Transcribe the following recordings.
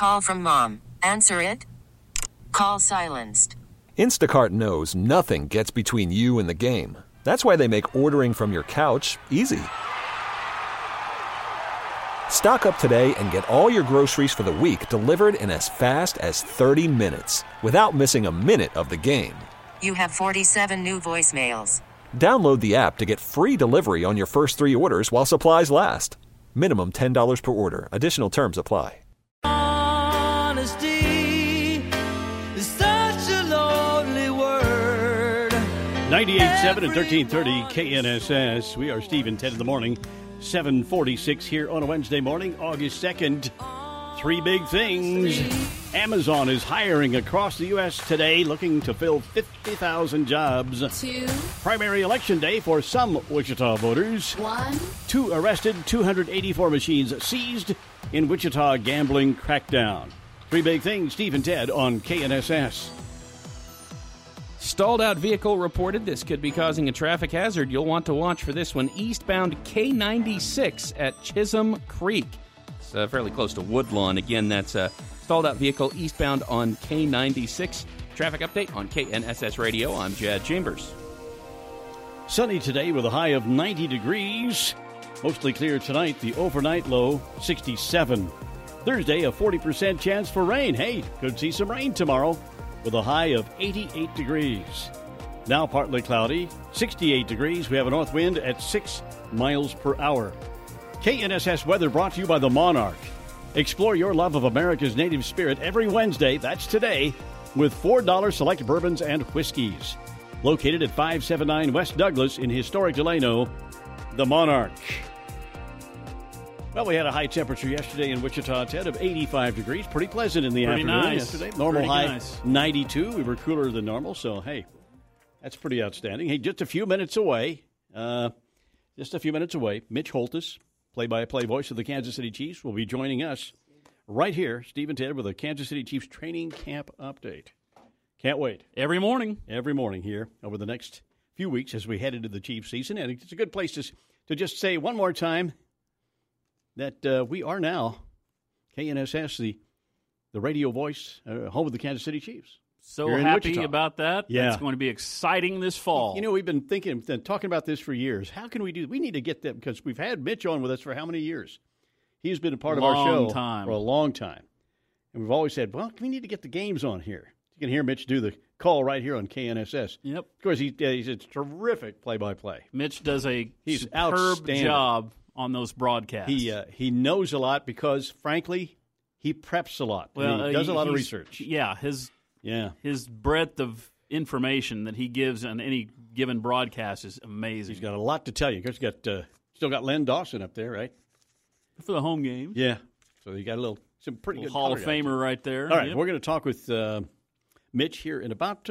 call from mom. Answer it. Call silenced. Instacart knows nothing gets between you and the game. That's why they make ordering from your couch easy. Stock up today and get all your groceries for the week delivered in as fast as 30 minutes without missing a minute of the game. You have 47 new voicemails. Download the app to get free delivery on your first 3 orders while supplies last. Minimum $10 per order. Additional terms apply. Honesty is such a lonely word. 98.7 and 1330 KNSS. We are Steve and Ted in the morning. 7:46 here on a Wednesday morning, August 2nd. 3 big things. Amazon is hiring across the U.S. today, looking to fill 50,000 jobs. 2. Primary election day for some Wichita voters. 1. 2 arrested, 284 machines seized in Wichita gambling crackdown. 3 big things, Steve and Ted on KNSS. Stalled out vehicle reported. This could be causing a traffic hazard. You'll want to watch for this one. Eastbound K96 at Chisholm Creek. It's fairly close to Woodlawn. Again, that's a stalled out vehicle eastbound on K96. Traffic update on KNSS Radio. I'm Jad Chambers. Sunny today with a high of 90 degrees. Mostly clear tonight. The overnight low, 67. Thursday, a 40% chance for rain. Hey, could see some rain tomorrow with a high of 88 degrees. Now partly cloudy, 68 degrees. We have a north wind at 6 miles per hour. KNSS weather brought to you by the Monarch. Explore your love of America's native spirit every Wednesday, that's today, with $4 select bourbons and whiskeys. Located at 579 West Douglas in historic Delano, the Monarch. Well, we had a high temperature yesterday in Wichita, Ted, of 85 degrees. Pretty pleasant in the afternoon yesterday. Normal high, 92. We were cooler than normal, so, hey, that's pretty outstanding. Hey, just a few minutes away, Mitch Holthus, play-by-play voice of the Kansas City Chiefs, will be joining us right here, Steve and Ted, with a Kansas City Chiefs training camp update. Can't wait. Every morning here over the next few weeks as we head into the Chiefs season. And it's a good place to just say one more time that we are now KNSS, the radio voice, home of the Kansas City Chiefs. So happy about that. Yeah. It's going to be exciting this fall. You know, we've been talking about this for years. How can we do? We need to get them because we've had Mitch on with us for how many years? He's been a part of our show for a long time. And we've always said, well, we need to get the games on here. You can hear Mitch do the call right here on KNSS. Yep. Of course, he's a terrific play-by-play. Mitch does a He's superb job on those broadcasts. He knows a lot because, frankly, he preps a lot. Well, he does a lot of research. Yeah, his breadth of information that he gives on any given broadcast is amazing. He's got a lot to tell you. He's got still got Len Dawson up there, right? For the home game. Yeah. So you got some pretty good Hall of Famer right there. All right, we're going to talk with Mitch here in about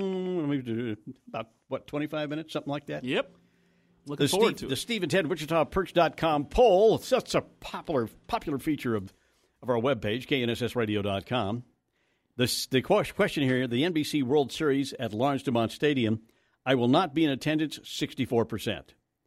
25 minutes, something like that. Yep. Looking forward to it. The Steve and Ted WichitaPerks.com poll. It's such a popular feature of our webpage, knssradio.com. The question here, the NBC World Series at Lawrence Dumont Stadium, I will not be in attendance, 64%.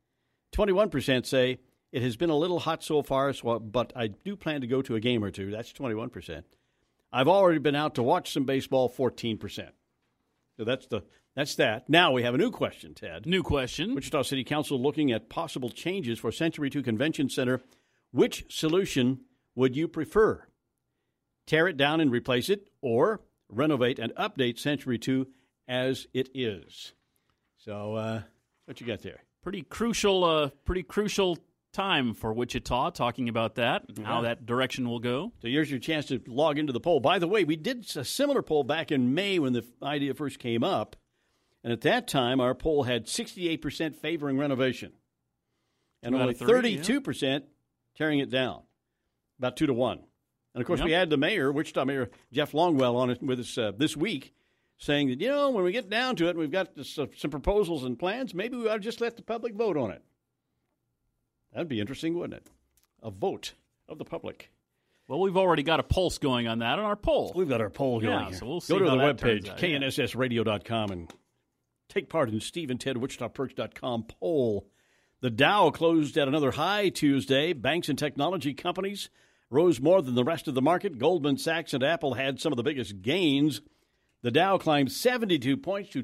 21% say it has been a little hot so far, but I do plan to go to a game or two. That's 21%. I've already been out to watch some baseball, 14%. So that's that. Now we have a new question, Ted. New question. Wichita City Council looking at possible changes for Century 2 Convention Center. Which solution would you prefer? Tear it down and replace it, or renovate and update Century 2 as it is? So what you got there? Pretty crucial time for Wichita, talking about that, and how that direction will go. So here's your chance to log into the poll. By the way, we did a similar poll back in May when the idea first came up, and at that time our poll had 68% favoring renovation and only 32% tearing it down, about 2-1. And, of course, we had the mayor, Wichita Mayor Jeff Longwell, on it with us this week, saying that, when we get down to it, we've got some proposals and plans, maybe we ought to just let the public vote on it. That'd be interesting, wouldn't it? A vote of the public. Well, we've already got a pulse going on that on our poll. We've got our poll going here. So we'll see. Go to how the that webpage, turns out. knssradio.com, and take part in Steve and Ted WichitaPerks.com poll. The Dow closed at another high Tuesday. Banks and technology companies rose more than the rest of the market. Goldman Sachs and Apple had some of the biggest gains. The Dow climbed 72 points to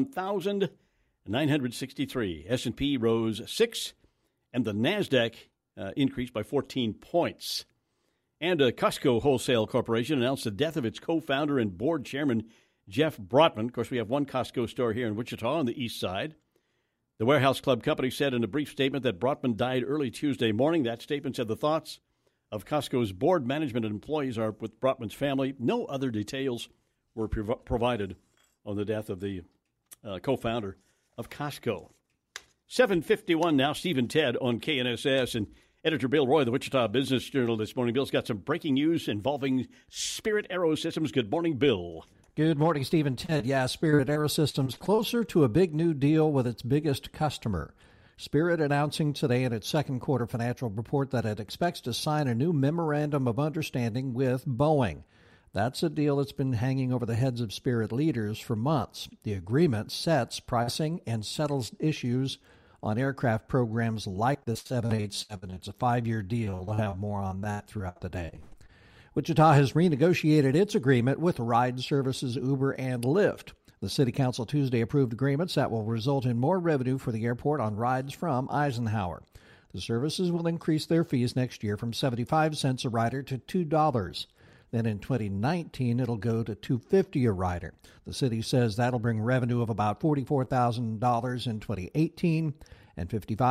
21,963. S&P rose 6, and the NASDAQ increased by 14 points. And Costco Wholesale Corporation announced the death of its co-founder and board chairman, Jeff Brotman. Of course, we have one Costco store here in Wichita on the east side. The Warehouse Club Company said in a brief statement that Brotman died early Tuesday morning. That statement said the thoughts of Costco's board, management, and employees are with Brotman's family. No other details were provided on the death of the co-founder of Costco. 7:51 now, Steve and Ted on KNSS, and Editor Bill Roy, the Wichita Business Journal this morning. Bill's got some breaking news involving Spirit AeroSystems. Good morning, Bill. Good morning, Steve and Ted. Yeah, Spirit AeroSystems closer to a big new deal with its biggest customer. Spirit announcing today in its second quarter financial report that it expects to sign a new memorandum of understanding with Boeing. That's a deal that's been hanging over the heads of Spirit leaders for months. The agreement sets pricing and settles issues on aircraft programs like the 787. It's a 5-year deal. We'll have more on that throughout the day. Wichita has renegotiated its agreement with ride services Uber and Lyft. The City Council Tuesday approved agreements that will result in more revenue for the airport on rides from Eisenhower. The services will increase their fees next year from 75 cents a rider to $2. Then in 2019, it'll go to $2.50 a rider. The city says that'll bring revenue of about $44,000 in 2018 and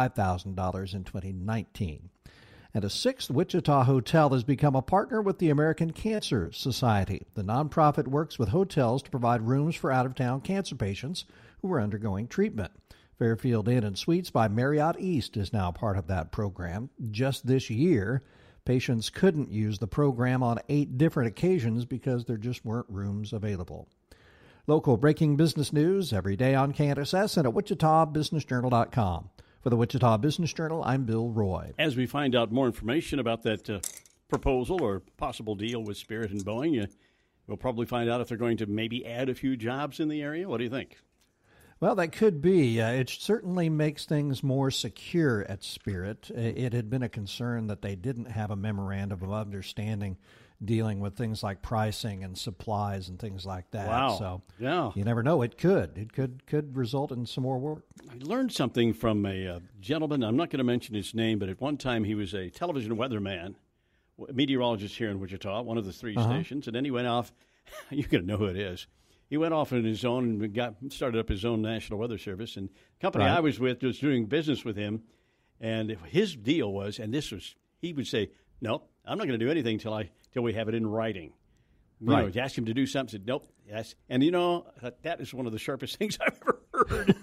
$55,000 in 2019. And a sixth Wichita hotel has become a partner with the American Cancer Society. The nonprofit works with hotels to provide rooms for out-of-town cancer patients who are undergoing treatment. Fairfield Inn and Suites by Marriott East is now part of that program. Just this year, patients couldn't use the program on 8 different occasions because there just weren't rooms available. Local breaking business news every day on KNSS and at WichitaBusinessJournal.com. For the Wichita Business Journal, I'm Bill Roy. As we find out more information about that proposal or possible deal with Spirit and Boeing, we'll probably find out if they're going to maybe add a few jobs in the area. What do you think? Well, that could be. It certainly makes things more secure at Spirit. It had been a concern that they didn't have a memorandum of understanding dealing with things like pricing and supplies and things like that. Wow. So yeah. You never know. It could result in some more work. I learned something from a gentleman. I'm not going to mention his name, but at one time he was a television weatherman, a meteorologist here in Wichita, one of the 3 stations, and then he went off. You're going to know who it is. He went off on his own and started up his own National Weather Service. And the company I was with was doing business with him. And his deal was, and this was, he would say, no, I'm not going to do anything till we have it in writing. You know, ask him to do something, said, nope, yes. And, that is one of the sharpest things I've ever heard.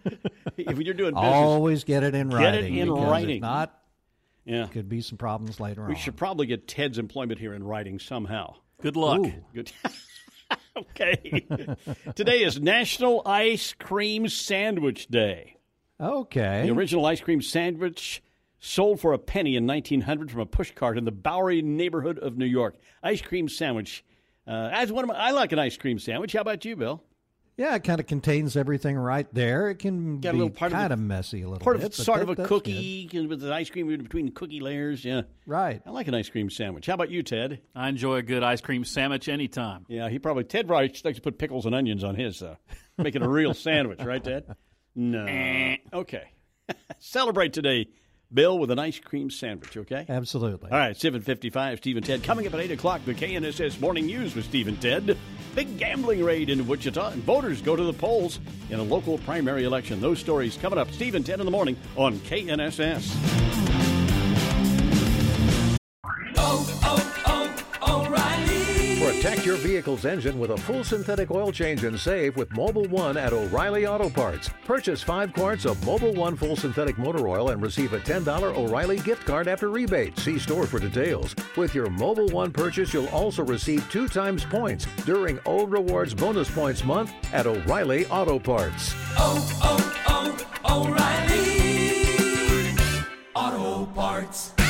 If you're doing business, always get it in writing. Get it in writing. If not, yeah, could be some problems later on. We should probably get Ted's employment here in writing somehow. Good luck. Ooh. Good. Okay. Today is National Ice Cream Sandwich Day. Okay. The original ice cream sandwich sold for a penny in 1900 from a pushcart in the Bowery neighborhood of New York. Ice cream sandwich. I like an ice cream sandwich. How about you, Bill? Yeah, it kind of contains everything right there. It can Got a be little part kind of messy a little part bit. of sort of a that's cookie with the ice cream in between cookie layers. Yeah, right. I like an ice cream sandwich. How about you, Ted? I enjoy a good ice cream sandwich anytime. Yeah, Ted probably likes to put pickles and onions on his, make it a real sandwich, right, Ted? No. Okay. Celebrate today, Bill, with an ice cream sandwich, okay? Absolutely. All right, 7:55, Steve and Ted. Coming up at 8 o'clock, the KNSS Morning News with Steve and Ted. Big gambling raid in Wichita, and voters go to the polls in a local primary election. Those stories coming up, Steve and Ted in the morning on KNSS. Protect your vehicle's engine with a full synthetic oil change and save with Mobil 1 at O'Reilly Auto Parts. Purchase 5 quarts of Mobil 1 full synthetic motor oil and receive a $10 O'Reilly gift card after rebate. See store for details. With your Mobil 1 purchase, you'll also receive 2 times points during O Rewards Bonus Points Month at O'Reilly Auto Parts. O'Reilly Auto Parts.